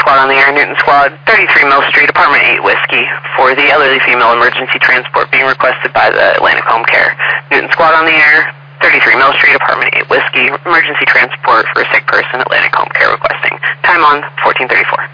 Squad on the air, Newton Squad, 33 Mill Street, Apartment 8 Whiskey, for the elderly female emergency transport being requested by the Atlantic Home Care. Newton Squad on the air, 33 Mill Street, Apartment 8 Whiskey, emergency transport for a sick person, Atlantic Home Care requesting. Time on 1434.